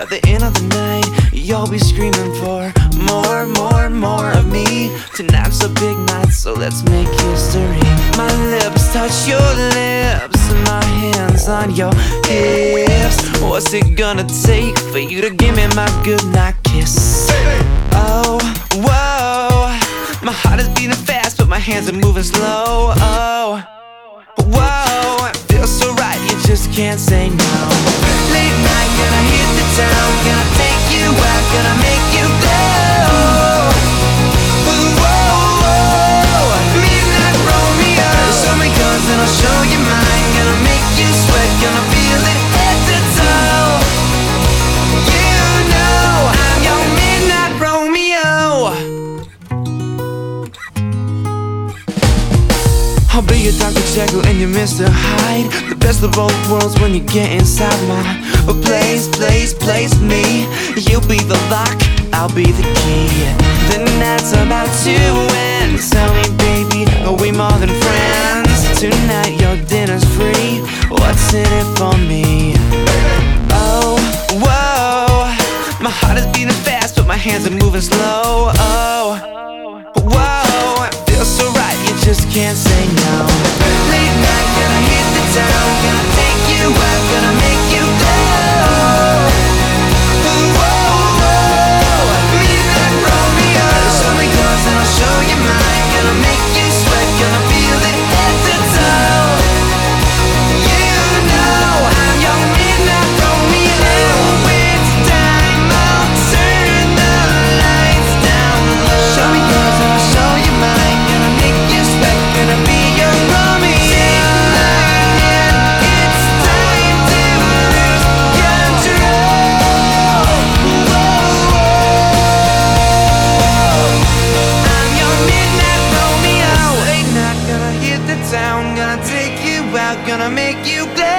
At the end of the night, you'll be screaming for more, more, more of me. Tonight's a big night, so let's make history. My lips touch your lips and my hands on your hips. What's it gonna take for you to give me my goodnight kiss? Oh, whoa, my heart is beating fast, but my hands are moving slow. Oh, whoa, it feels so right, you just can't say no. Late night, gonna hit the town, gonna take you out, gonna make you go. Whoa, midnight Romeo. Show me yours and I'll show you mine. Gonna make you sweat, gonna feel it head to toe. You know I'm your midnight Romeo. I'll be your Dr. Jekyll and your Mr. Hyde. The best of both worlds when you get inside my place me. You'll be the lock, I'll be the key. The night's about to end. Tell me baby, are we more than friends? Tonight your dinner's free. What's in it for me? Oh, whoa, my heart is beating fast, but my hands are moving slow. Oh, whoa, it feels so right, you just can't say no. Late night, gonna hit the town, gonna take you out, gonna make you go. Whoa, midnight Romeo. Show me yours and I'll show you mine. Gonna make you sweat, gonna feel it head to toe. You know I'm your midnight Romeo. It's time, I'll turn the lights down low. Show me yours and I'll show you mine. Gonna make you sweat, gonna be your Romeo. It's time to lose control. I'm your midnight Romeo. Late night, gonna hit the town, gonna take you out, gonna make you glad.